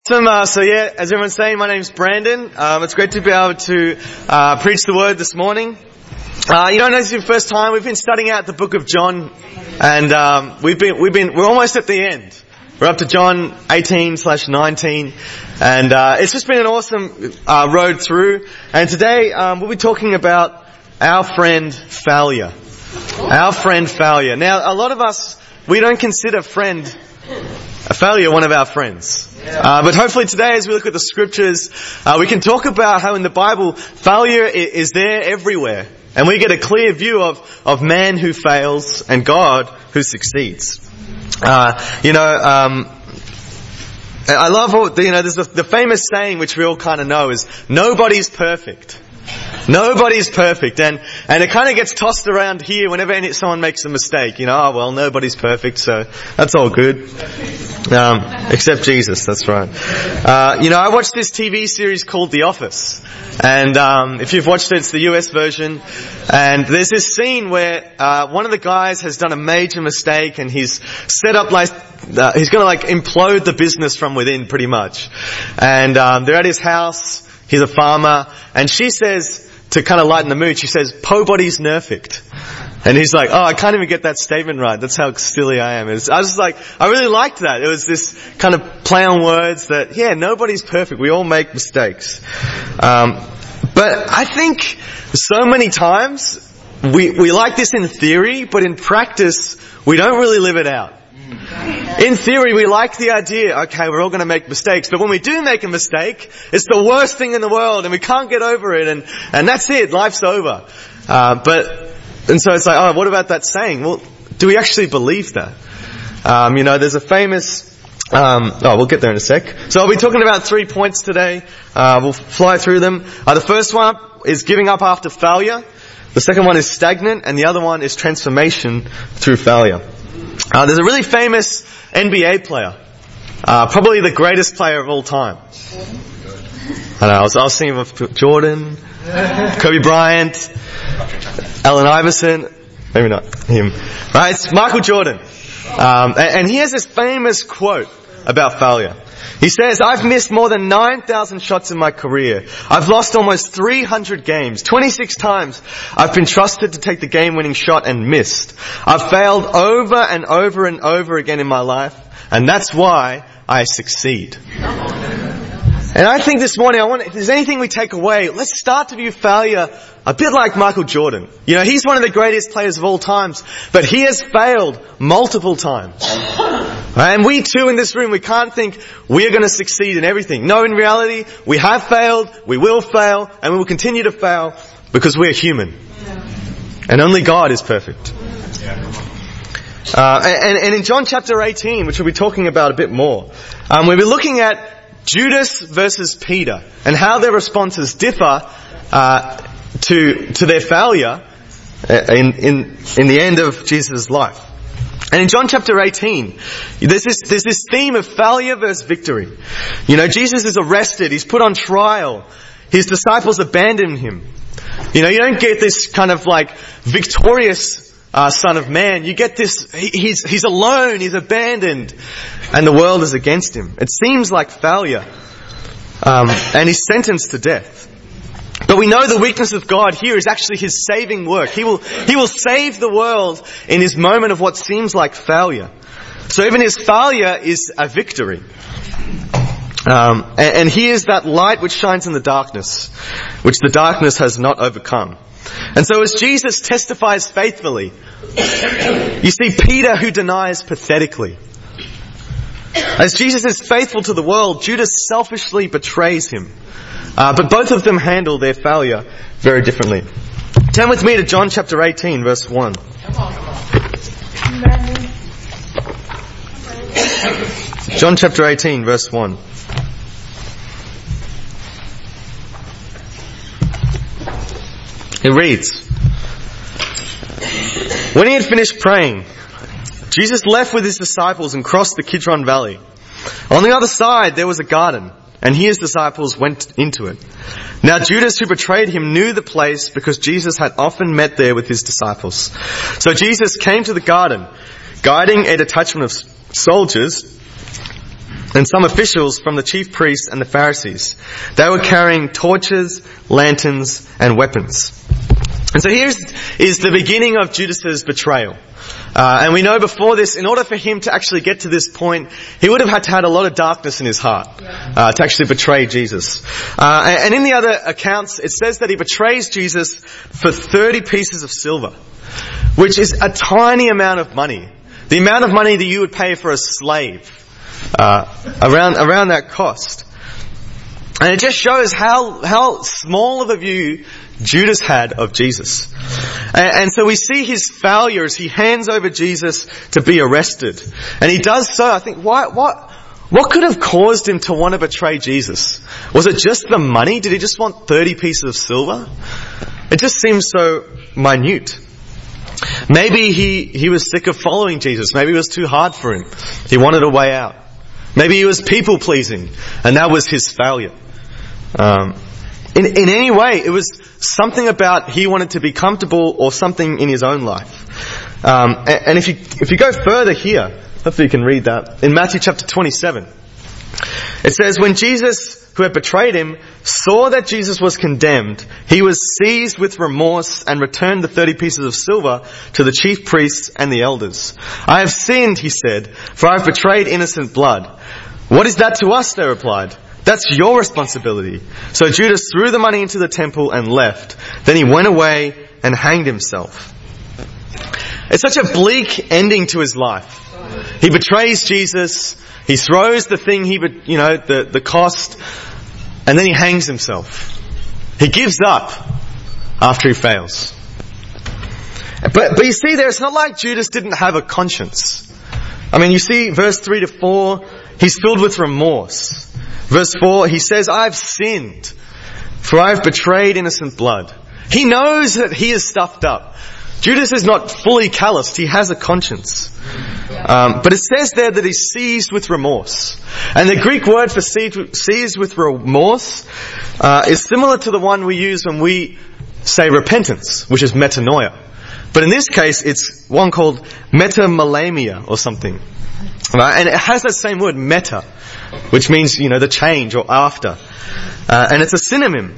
So yeah, as everyone's saying, my name's Brandon. It's great to be able to preach the word this morning. This is your first time. We've been studying out the book of John, and we're almost at the end. We're up to John 18/19, and it's just been an awesome road through. And today we'll be talking about our friend failure. Our friend failure. Now, a lot of us, we don't consider a failure one of our friends. But hopefully today, as we look at the scriptures, we can talk about how in the Bible, failure is there everywhere. And we get a clear view of man who fails and God who succeeds. I love there's the famous saying which we all kind of know is, nobody's perfect. Nobody's perfect, and it kind of gets tossed around here whenever someone makes a mistake. Nobody's perfect, so that's all good. Except Jesus, that's right. I watched this TV series called The Office, and if you've watched it, it's the US version, and there's this scene where one of the guys has done a major mistake, and he's set up he's going to implode the business from within, pretty much. And they're at his house. He's a farmer, and she says, to kind of lighten the mood, she says, "Po-body's nerfect." And he's like, I can't even get that statement right. That's how silly I am. I really liked that. It was this kind of play on words that, nobody's perfect. We all make mistakes. But I think so many times we like this in theory, but in practice, we don't really live it out. In theory, we like the idea, okay, we're all going to make mistakes, but when we do make a mistake, it's the worst thing in the world, and we can't get over it, and that's it, life's over. And so it's like, what about that saying? Well, do we actually believe that? There's a famous, we'll get there in a sec. So I'll be talking about 3 points today. We'll fly through them. The first one is giving up after failure. The second one is stagnant, and the other one is transformation through failure. There's a really famous NBA player, probably the greatest player of all time. I was thinking of Jordan, Kobe Bryant, Allen Iverson, maybe not him. Right, it's Michael Jordan, and he has this famous quote about failure. He says, "I've missed more than 9,000 shots in my career. I've lost almost 300 games. 26 times I've been trusted to take the game-winning shot and missed. I've failed over and over and over again in my life, and that's why I succeed." And I think this morning, if there's anything we take away, let's start to view failure a bit like Michael Jordan. He's one of the greatest players of all times, but he has failed multiple times. And we too in this room, we can't think we're going to succeed in everything. No, in reality, we have failed, we will fail, and we will continue to fail because we're human. And only God is perfect. And in John chapter 18, which we'll be talking about a bit more, we'll be looking at Judas versus Peter and how their responses differ to their failure in the end of Jesus' life. And in John chapter 18, there's this theme of failure versus victory. Jesus is arrested, he's put on trial, his disciples abandon him. You don't get this kind of victorious Son of Man. You get this, he's alone, he's abandoned, and the world is against him. It seems like failure. And he's sentenced to death. But we know the weakness of God here is actually His saving work. He will save the world in His moment of what seems like failure. So even His failure is a victory. And He is that light which shines in the darkness, which the darkness has not overcome. And so as Jesus testifies faithfully, you see Peter who denies pathetically. As Jesus is faithful to the world, Judas selfishly betrays him. But both of them handle their failure very differently. Turn with me to John chapter 18, verse 1. John chapter 18, verse 1. It reads, "When he had finished praying, Jesus left with his disciples and crossed the Kidron Valley. On the other side there was a garden, and his disciples went into it. Now Judas, who betrayed him, knew the place because Jesus had often met there with his disciples. So Jesus came to the garden, guiding a detachment of soldiers and some officials from the chief priests and the Pharisees. They were carrying torches, lanterns, and weapons. And so here is the beginning of Judas's betrayal. And we know before this, in order for him to actually get to this point, he would have had to have a lot of darkness in his heart to actually betray Jesus. And in the other accounts, it says that he betrays Jesus for 30 pieces of silver, which is a tiny amount of money. The amount of money that you would pay for a slave, around that cost. And it just shows how small of a view Judas had of Jesus. And so we see his failure as he hands over Jesus to be arrested. And he does so, I think, what could have caused him to want to betray Jesus? Was it just the money? Did he just want 30 pieces of silver? It just seems so minute. Maybe he was sick of following Jesus. Maybe it was too hard for him. He wanted a way out. Maybe he was people pleasing, and that was his failure. In any way, it was something about he wanted to be comfortable or something in his own life. And if you go further here, hopefully you can read that. In Matthew chapter 27, it says, when Jesus, who had betrayed him, saw that Jesus was condemned, he was seized with remorse and returned the 30 pieces of silver to the chief priests and the elders. I have sinned, he said, for I have betrayed innocent blood. What is that to us? They replied. That's your responsibility. So Judas threw the money into the temple and left. Then he went away and hanged himself. It's such a bleak ending to his life. He betrays Jesus. He throws the thing the cost, and then he hangs himself. He gives up after he fails. But you see there, it's not like Judas didn't have a conscience. I mean, you see verse 3 to 4, he's filled with remorse. Verse 4, he says, I've sinned, for I have betrayed innocent blood. He knows that he is stuffed up. Judas is not fully calloused. He has a conscience. But it says there that he's seized with remorse. And the Greek word for seized with remorse is similar to the one we use when we say repentance, which is metanoia. But in this case, it's one called metamelemia or something. Right? And it has that same word, meta, which means, the change or after. And it's a synonym.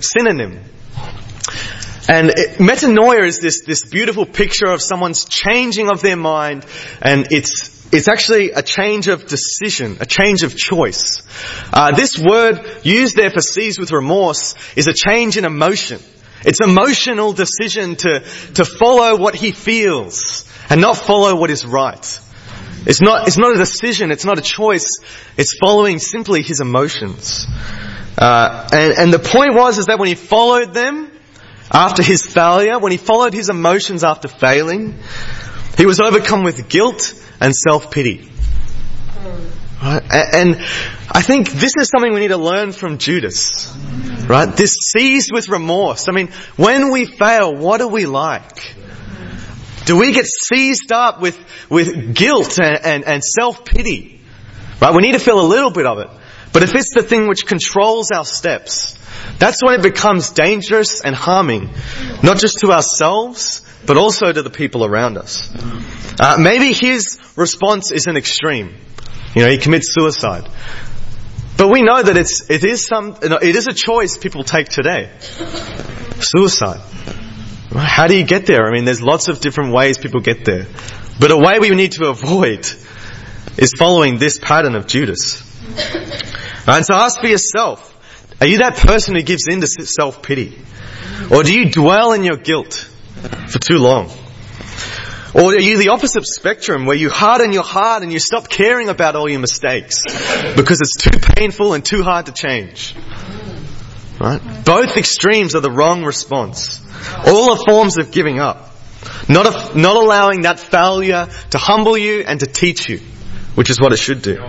And metanoia is this beautiful picture of someone's changing of their mind, and it's actually a change of decision, a change of choice. This word used there for seized with remorse is a change in emotion. It's emotional decision to follow what he feels and not follow what is right. It's not a decision, it's not a choice, it's following simply his emotions. And the point is that when he followed them after his failure, when he followed his emotions after failing, he was overcome with guilt and self-pity. Right? And I think this is something we need to learn from Judas. Right? This seized with remorse. I mean, when we fail, what are we like? Do we get seized up with guilt and self-pity? Right? We need to feel a little bit of it. But if it's the thing which controls our steps, that's when it becomes dangerous and harming, not just to ourselves, but also to the people around us. Maybe his response isn't extreme. He commits suicide. But we know that it is a choice people take today. Suicide. How do you get there? I mean, there's lots of different ways people get there. But a way we need to avoid is following this pattern of Judas. And so ask for yourself, are you that person who gives in to self-pity? Or do you dwell in your guilt for too long? Or are you the opposite spectrum where you harden your heart and you stop caring about all your mistakes because it's too painful and too hard to change? Right? Both extremes are the wrong response. All are forms of giving up. Not allowing that failure to humble you and to teach you, which is what it should do.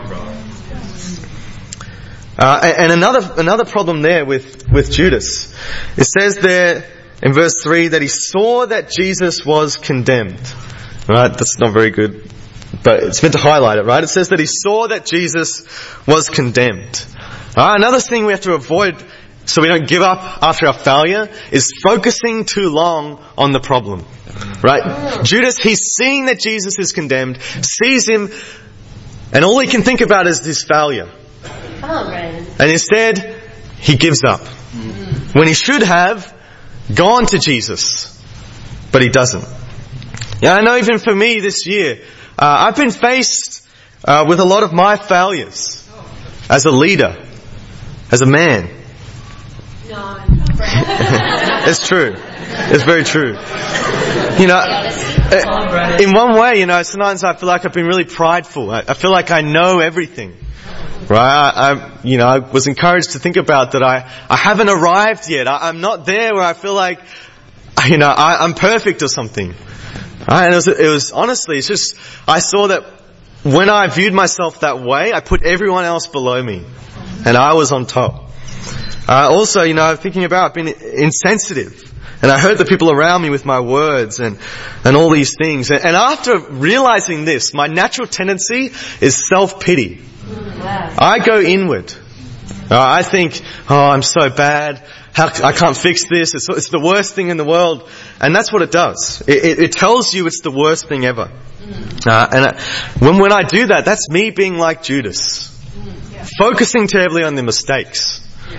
And another problem there with Judas. It says there in verse 3 that he saw that Jesus was condemned. Right? That's not very good, but it's meant to highlight it, right? It says that he saw that Jesus was condemned. Another thing we have to avoid so we don't give up after our failure is focusing too long on the problem. Right? Judas, he's seeing that Jesus is condemned, sees him, and all he can think about is his failure. Come on, Brandon. And instead, he gives up. When he should have gone to Jesus. But he doesn't. Yeah, I know even for me this year, I've been faced with a lot of my failures as a leader, as a man. No, It's true. It's very true. You know, in one way, you know, sometimes I feel like I've been really prideful. I feel like I know everything. Right? I was encouraged to think about that I haven't arrived yet. I'm not there where I feel like, you know, I'm perfect or something. Right? And it was honestly, it's just, I saw that when I viewed myself that way, I put everyone else below me. And I was on top. Also, you know, thinking about, I've been insensitive. And I hurt the people around me with my words and all these things. And after realizing this, my natural tendency is self-pity. I go inward. I think, I'm so bad. I can't fix this. It's the worst thing in the world. And that's what it does. It tells you it's the worst thing ever. When I do that, that's me being like Judas. Focusing terribly on the mistakes.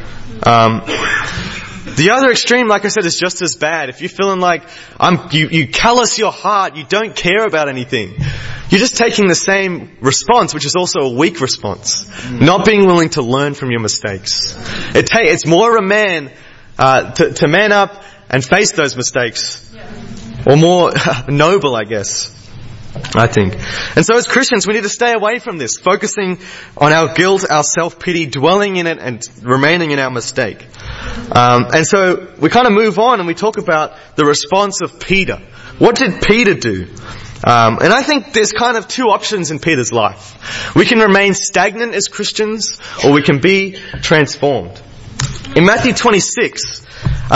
The other extreme, like I said, is just as bad. If you're feeling like you callous your heart, you don't care about anything. You're just taking the same response, which is also a weak response. Not being willing to learn from your mistakes. It's more a man to man up and face those mistakes. Or more noble, I guess. I think. And so as Christians, we need to stay away from this, focusing on our guilt, our self-pity, dwelling in it and remaining in our mistake. And so we kind of move on and we talk about the response of Peter. What did Peter do? And I think there's kind of two options in Peter's life. We can remain stagnant as Christians, or we can be transformed. In Matthew 26,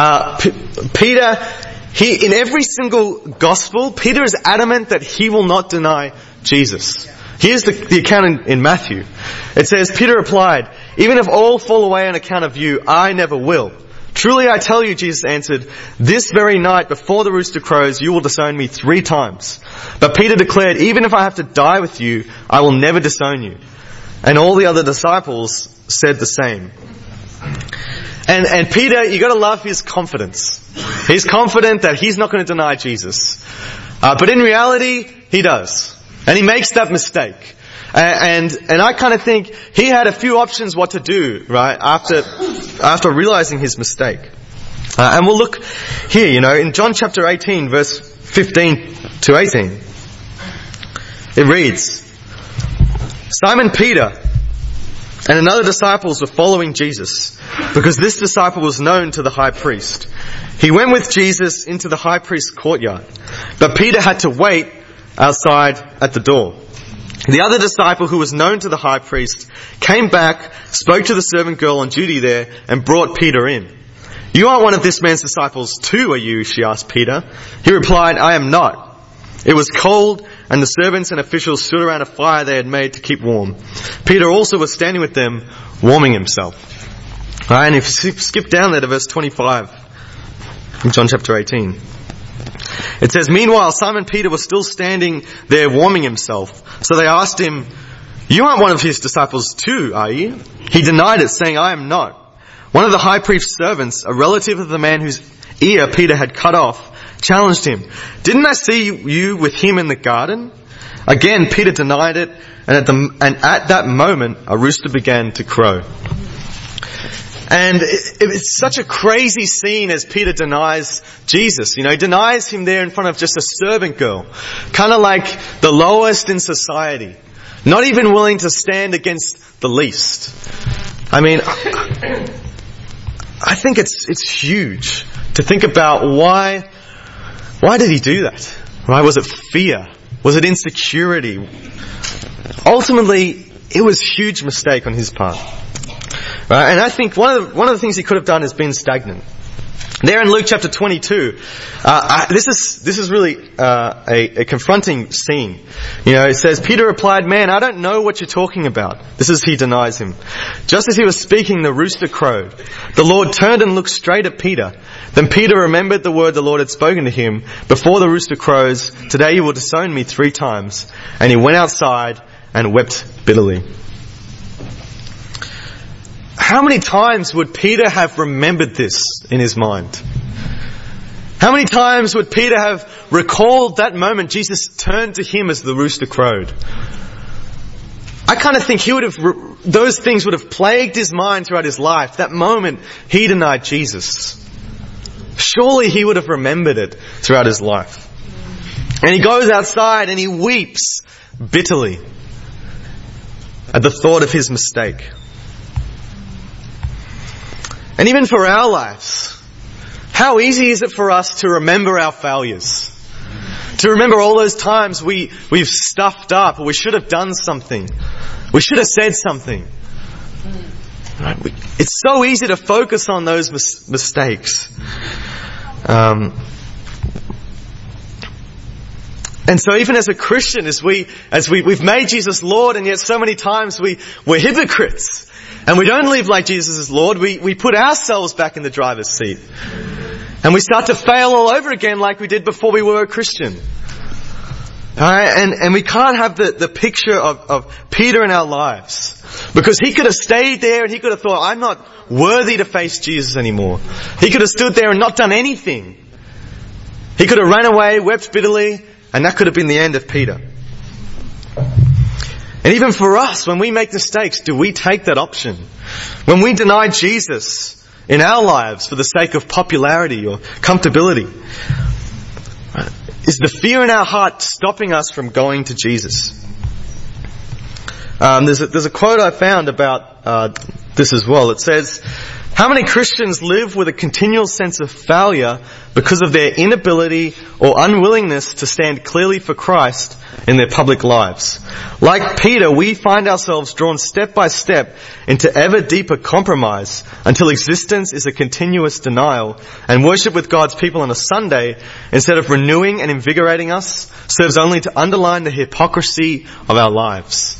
Peter, in every single gospel, Peter is adamant that he will not deny Jesus. Here's the account in Matthew. It says, Peter replied, "Even if all fall away on account of you, I never will. Truly I tell you," Jesus answered, "this very night before the rooster crows, you will disown me 3 times. But Peter declared, "Even if I have to die with you, I will never disown you." And all the other disciples said the same. And Peter, you gotta love his confidence. He's confident that he's not going to deny Jesus. But in reality, he does. And he makes that mistake. And I kind of think he had a few options what to do, right, after realizing his mistake. And we'll look here, you know, in John chapter 18, verse 15 to 18. It reads, "Simon Peter and another disciple were following Jesus, because this disciple was known to the high priest. He went with Jesus into the high priest's courtyard, but Peter had to wait outside at the door. The other disciple, who was known to the high priest, came back, spoke to the servant girl on duty there, and brought Peter in. 'You aren't one of this man's disciples too, are you?' she asked Peter. He replied, 'I am not.' It was cold, and the servants and officials stood around a fire they had made to keep warm. Peter also was standing with them, warming himself." Alright, and if you skip down there to verse 25, in John chapter 18. It says, "Meanwhile, Simon Peter was still standing there warming himself. So they asked him, 'You aren't one of his disciples too, are you?' He denied it, saying, 'I am not.' One of the high priest's servants, a relative of the man whose ear Peter had cut off, challenged him, 'Didn't I see you with him in the garden?' Again, Peter denied it, and at that moment, a rooster began to crow." And it's such a crazy scene as Peter denies Jesus. You know, he denies him there in front of just a servant girl. Kind of like the lowest in society. Not even willing to stand against the least. I mean, I think it's huge to think about why did he do that? Right? Was it fear? Was it insecurity? Ultimately, it was a huge mistake on his part. Right? And I think one of the things he could have done is been stagnant. There in Luke chapter 22, this is really a confronting scene. You know, it says, "Peter replied, 'Man, I don't know what you're talking about.' This is, he denies him. Just as he was speaking, the rooster crowed. The Lord turned and looked straight at Peter. Then Peter remembered the word the Lord had spoken to him. 'Before the rooster crows, today you will disown me 3 times.' And he went outside and wept bitterly." how many times would Peter have remembered this in his mind? How many times would Peter have recalled that moment Jesus turned to him as the rooster crowed? I kind of think those things would have plagued his mind throughout his life. That moment he denied Jesus. Surely he would have remembered it throughout his life. And he goes outside and he weeps bitterly at the thought of his mistake. And even for our lives, how easy is it for us to remember our failures? To remember all those times we've stuffed up, or we should have done something. We should have said something. Right? It's so easy to focus on those mistakes. And so even as a Christian, as we've made Jesus Lord, and yet so many times we're hypocrites. And we don't live like Jesus is Lord. We put ourselves back in the driver's seat. And we start to fail all over again like we did before we were a Christian. Alright, and we can't have the picture of Peter in our lives. Because he could have stayed there and he could have thought, I'm not worthy to face Jesus anymore. He could have stood there and not done anything. He could have run away, wept bitterly, and that could have been the end of Peter. And even for us, when we make mistakes, do we take that option? When we deny Jesus in our lives for the sake of popularity or comfortability, is the fear in our heart stopping us from going to Jesus? There's a quote I found about this as well. It says, how many Christians live with a continual sense of failure because of their inability or unwillingness to stand clearly for Christ in their public lives? Like Peter, we find ourselves drawn step by step into ever deeper compromise until existence is a continuous denial, and worship with God's people on a Sunday, instead of renewing and invigorating us, serves only to underline the hypocrisy of our lives.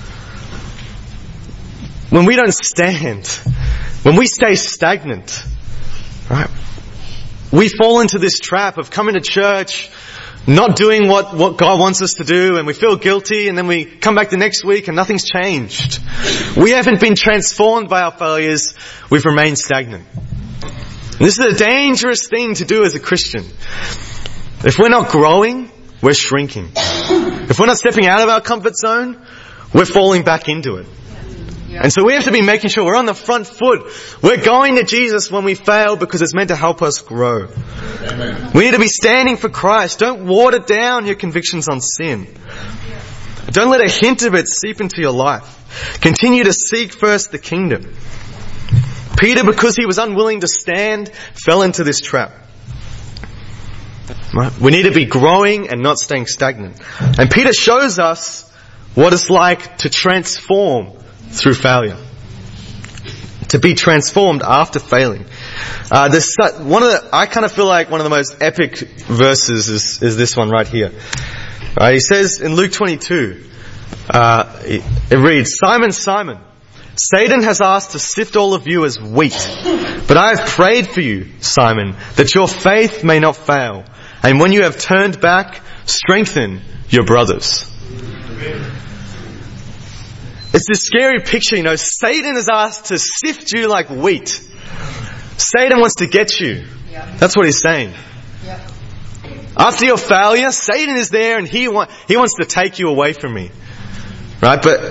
When we don't stand, when we stay stagnant, right, we fall into this trap of coming to church, not doing what God wants us to do, and we feel guilty, and then we come back the next week and nothing's changed. We haven't been transformed by our failures, we've remained stagnant. And this is a dangerous thing to do as a Christian. If we're not growing, we're shrinking. If we're not stepping out of our comfort zone, we're falling back into it. And so we have to be making sure we're on the front foot. We're going to Jesus when we fail because it's meant to help us grow. Amen. We need to be standing for Christ. Don't water down your convictions on sin. Don't let a hint of it seep into your life. Continue to seek first the kingdom. Peter, because he was unwilling to stand, fell into this trap. Right? We need to be growing and not staying stagnant. And Peter shows us what it's like to transform through failure. To be transformed after failing. I kind of feel like one of the most epic verses is this one right here. He says in Luke 22, it reads, Simon, Simon, Satan has asked to sift all of you as wheat, but I have prayed for you, Simon, that your faith may not fail. And when you have turned back, strengthen your brothers. It's this scary picture, Satan is asked to sift you like wheat. Satan wants to get you. That's what he's saying. After your failure, Satan is there and he wants to take you away from me. Right? But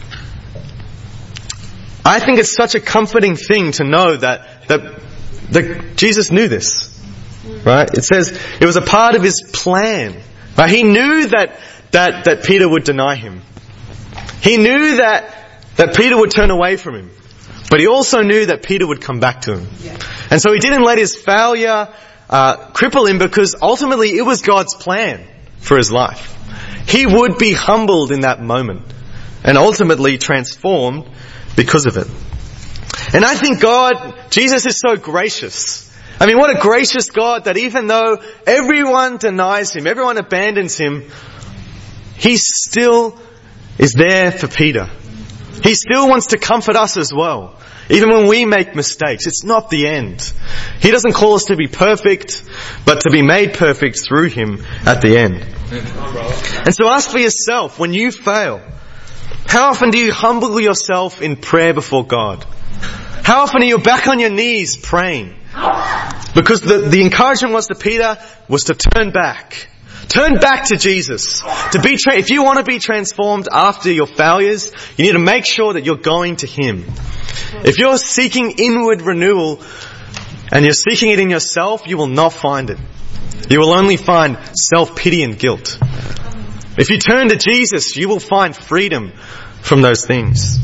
I think it's such a comforting thing to know that Jesus knew this. Right? It says it was a part of his plan. Right? He knew that Peter would deny him. He knew that Peter would turn away from him. But he also knew that Peter would come back to him. And so he didn't let his failure cripple him, because ultimately it was God's plan for his life. He would be humbled in that moment and ultimately transformed because of it. And I think Jesus is so gracious. I mean, what a gracious God that even though everyone denies him, everyone abandons him, he still is there for Peter. He still wants to comfort us as well. Even when we make mistakes, it's not the end. He doesn't call us to be perfect, but to be made perfect through him at the end. And so ask for yourself, when you fail, how often do you humble yourself in prayer before God? How often are you back on your knees praying? Because the encouragement was to Peter was to turn back. Turn back to Jesus. If you want to be transformed after your failures, you need to make sure that you're going to Him. If you're seeking inward renewal and you're seeking it in yourself, you will not find it. You will only find self-pity and guilt. If you turn to Jesus, you will find freedom from those things.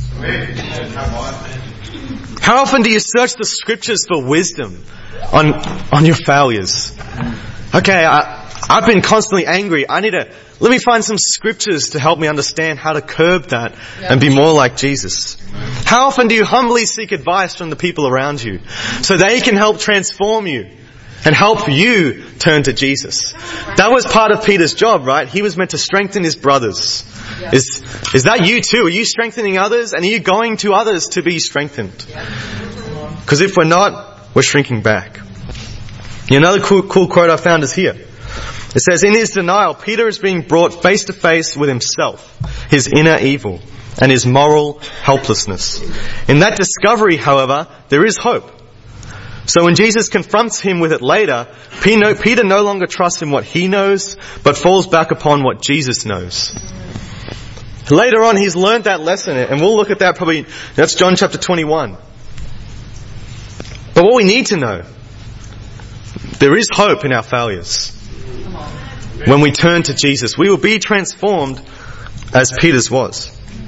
How often do you search the scriptures for wisdom on your failures? Okay, I've been constantly angry. Let me find some scriptures to help me understand how to curb that and be more like Jesus. How often do you humbly seek advice from the people around you so they can help transform you and help you turn to Jesus? That was part of Peter's job, right? He was meant to strengthen his brothers. Is that you too? Are you strengthening others? And are you going to others to be strengthened? Because if we're not, we're shrinking back. Another cool quote I found is here. It says, in his denial, Peter is being brought face to face with himself, his inner evil, and his moral helplessness. In that discovery, however, there is hope. So when Jesus confronts him with it later, Peter no longer trusts in what he knows, but falls back upon what Jesus knows. Later on, he's learned that lesson, and we'll look at that probably, that's John chapter 21. But what we need to know, there is hope in our failures. When we turn to Jesus, we will be transformed as Peter's was.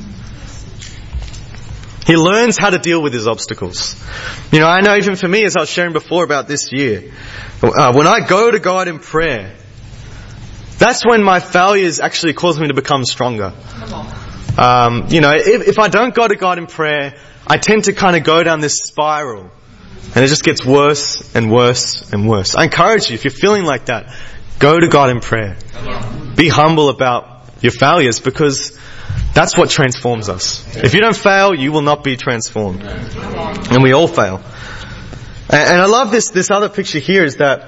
He learns how to deal with his obstacles. I know even for me, as I was sharing before about this year, when I go to God in prayer, that's when my failures actually cause me to become stronger. If I don't go to God in prayer, I tend to kind of go down this spiral. And it just gets worse and worse and worse. I encourage you, if you're feeling like that, go to God in prayer. Be humble about your failures, because that's what transforms us. If you don't fail, you will not be transformed. And we all fail. And I love this other picture here is that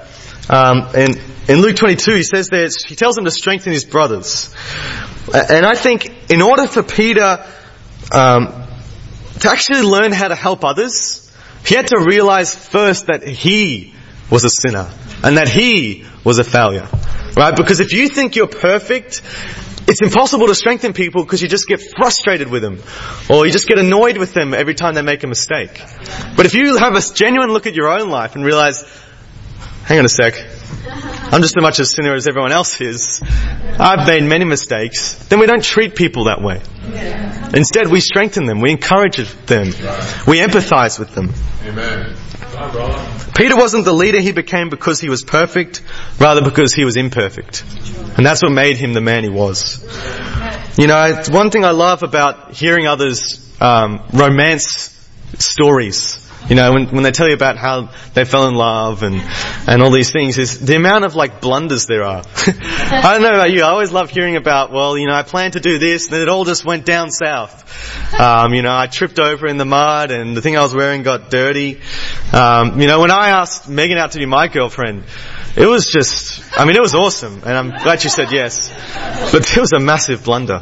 in Luke 22 he says there, he tells them to strengthen his brothers. And I think in order for Peter to actually learn how to help others, he had to realize first that he was a sinner and that he was a failure. Right? Because if you think you're perfect, it's impossible to strengthen people because you just get frustrated with them, or you just get annoyed with them every time they make a mistake. But if you have a genuine look at your own life and realize, hang on a sec, I'm just as much a sinner as everyone else is, I've made many mistakes, then we don't treat people that way. Instead, we strengthen them, we encourage them, we empathize with them. Amen. Peter wasn't the leader he became because he was perfect, rather because he was imperfect. And that's what made him the man he was. It's one thing I love about hearing others romance stories. When they tell you about how they fell in love and all these things, is the amount of blunders there are. I don't know about you, I always love hearing about, I planned to do this, and then it all just went down south. I tripped over in the mud and the thing I was wearing got dirty. When I asked Megan out to be my girlfriend, it was it was awesome, and I'm glad she said yes. But it was a massive blunder.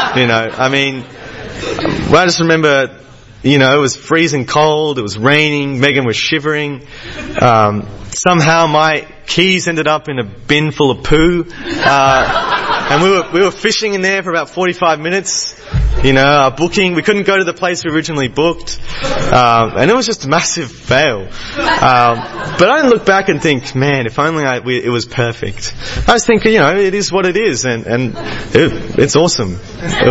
I just remember, it was freezing cold, it was raining, Megan was shivering. Somehow my keys ended up in a bin full of poo. And we were fishing in there for about 45 minutes. Our booking, we couldn't go to the place we originally booked. And it was just a massive fail. But I didn't look back and think, man, if only it was perfect. I was thinking, it is what it is, and it's awesome. It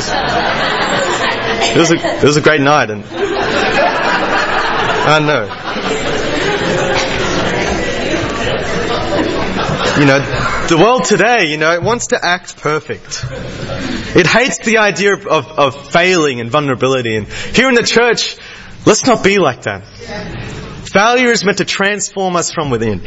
was a great night, and I know. The world today, it wants to act perfect. It hates the idea of failing and vulnerability. And here in the church, let's not be like that. Failure is meant to transform us from within.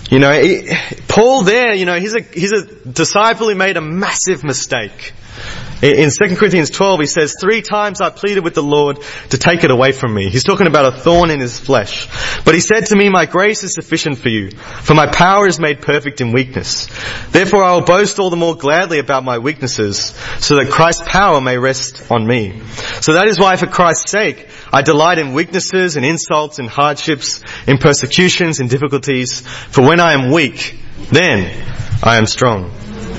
Paul there, he's a disciple who made a massive mistake. In 2 Corinthians 12, he says, 3 times I pleaded with the Lord to take it away from me. He's talking about a thorn in his flesh. But he said to me, my grace is sufficient for you, for my power is made perfect in weakness. Therefore I will boast all the more gladly about my weaknesses, so that Christ's power may rest on me. So that is why for Christ's sake, I delight in weaknesses, in insults, in hardships, in persecutions, in difficulties. For when I am weak, then I am strong.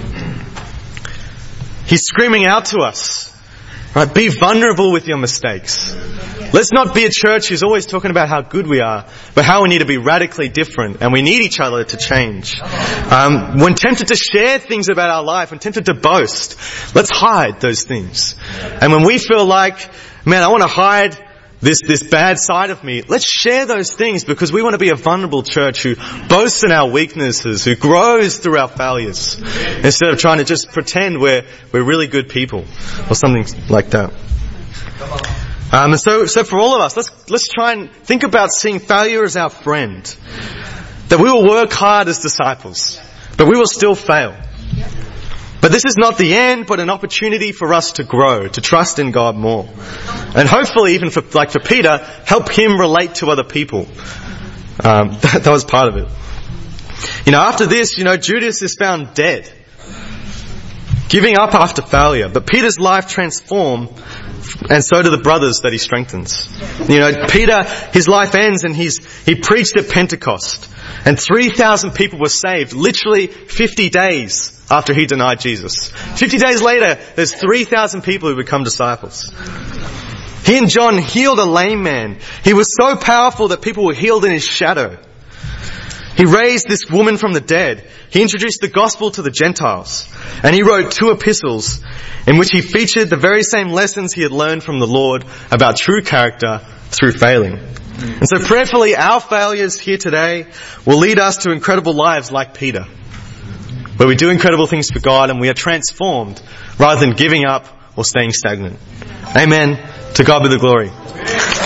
He's screaming out to us, right? Be vulnerable with your mistakes. Let's not be a church who's always talking about how good we are, but how we need to be radically different, and we need each other to change. When tempted to share things about our life, when tempted to boast, let's hide those things. And when we feel like, man, I want to hide this bad side of me, let's share those things, because we want to be a vulnerable church who boasts in our weaknesses, who grows through our failures, instead of trying to just pretend we're really good people or something like that. And so for all of us, let's try and think about seeing failure as our friend. That we will work hard as disciples, but we will still fail. But this is not the end, but an opportunity for us to grow, to trust in God more. And hopefully, even for Peter, help him relate to other people. That was part of it. After this, Judas is found dead, giving up after failure. But Peter's life transformed, and so do the brothers that he strengthens. Peter, his life ends, and he preached at Pentecost. And 3,000 people were saved, literally 50 days after he denied Jesus. 50 days later, there's 3,000 people who become disciples. He and John healed a lame man. He was so powerful that people were healed in his shadow. He raised this woman from the dead. He introduced the gospel to the Gentiles. And he wrote 2 epistles in which he featured the very same lessons he had learned from the Lord about true character through failing. And so prayerfully, our failures here today will lead us to incredible lives like Peter, where we do incredible things for God and we are transformed rather than giving up or staying stagnant. Amen. To God be the glory.